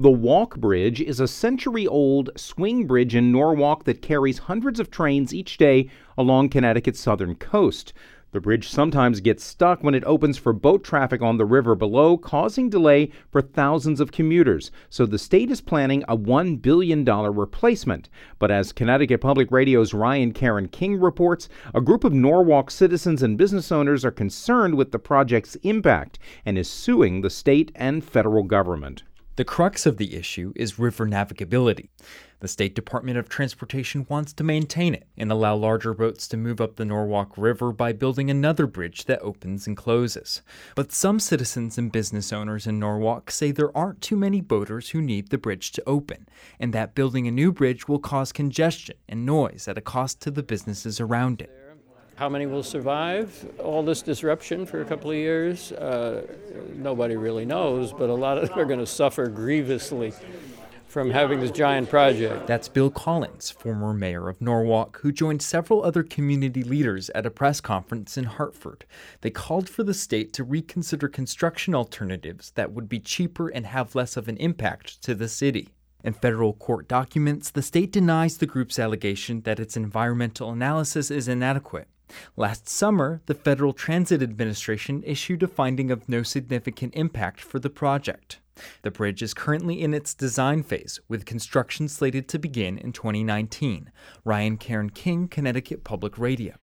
The Walk Bridge is a century-old swing bridge in Norwalk that carries hundreds of trains each day along Connecticut's southern coast. The bridge sometimes gets stuck when it opens for boat traffic on the river below, causing delay for thousands of commuters. So the state is planning a $1 billion replacement. But as Connecticut Public Radio's Ryan Karen King reports, a group of Norwalk citizens and business owners are concerned with the project's impact and is suing the state and federal government. The crux of the issue is river navigability. The State Department of Transportation wants to maintain it and allow larger boats to move up the Norwalk River by building another bridge that opens and closes. But some citizens and business owners in Norwalk say there aren't too many boaters who need the bridge to open, and that building a new bridge will cause congestion and noise at a cost to the businesses around it. How many will survive all this disruption for a couple of years? Nobody really knows, but a lot of them are going to suffer grievously from having this giant project. That's Bill Collins, former mayor of Norwalk, who joined several other community leaders at a press conference in Hartford. They called for the state to reconsider construction alternatives that would be cheaper and have less of an impact to the city. In federal court documents, the state denies the group's allegation that its environmental analysis is inadequate. Last summer, the Federal Transit Administration issued a finding of no significant impact for the project. The bridge is currently in its design phase, with construction slated to begin in 2019. Ryan Karen King, Connecticut Public Radio.